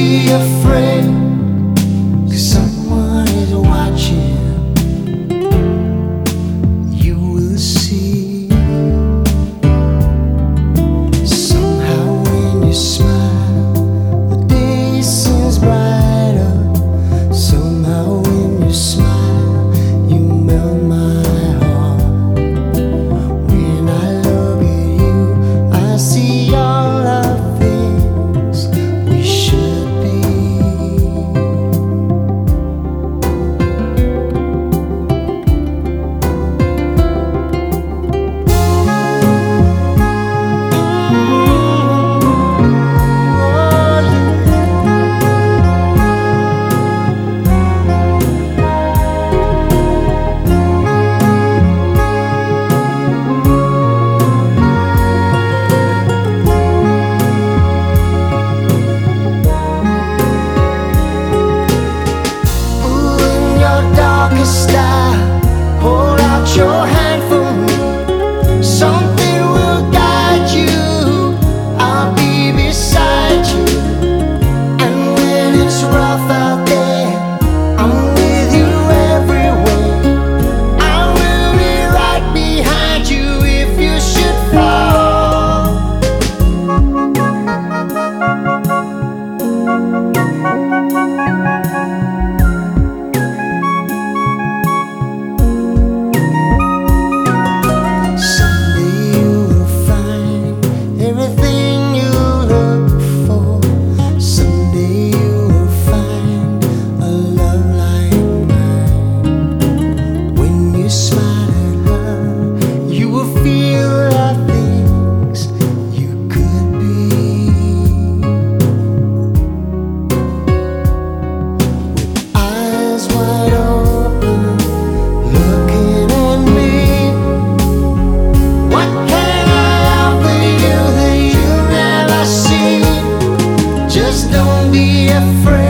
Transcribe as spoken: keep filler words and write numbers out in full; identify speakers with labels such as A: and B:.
A: be afraid, 'cause someone is watching. You will see. Somehow when you smile, the day seems brighter. Somehow when you smile, you melt my heart. When I look at you, I see all the things we should be. Star, hold out your hand for me. Something will guide you. I'll be beside you. And when it's rough out there, I'm with you everywhere. I will be right behind you if you should fall. Just don't be afraid.